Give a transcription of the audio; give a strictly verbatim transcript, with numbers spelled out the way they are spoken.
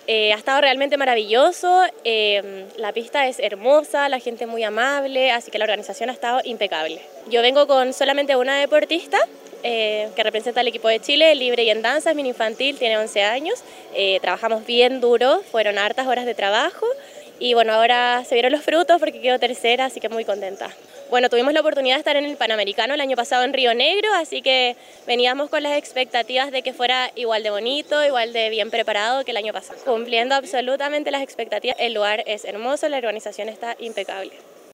Eh, ha estado realmente maravilloso, eh, la pista es hermosa, la gente muy amable, así que la organización ha estado impecable. Yo vengo con solamente una deportista eh, que representa al equipo de Chile, libre y en danza, es mini infantil, tiene once años, eh, trabajamos bien duro, fueron hartas horas de trabajo y bueno, ahora se vieron los frutos porque quedó tercera, así que muy contenta. Bueno, tuvimos la oportunidad de estar en el Panamericano el año pasado en Río Negro, así que veníamos con las expectativas de que fuera igual de bonito, igual de bien preparado que el año pasado. Cumpliendo absolutamente las expectativas, el lugar es hermoso, la organización está impecable.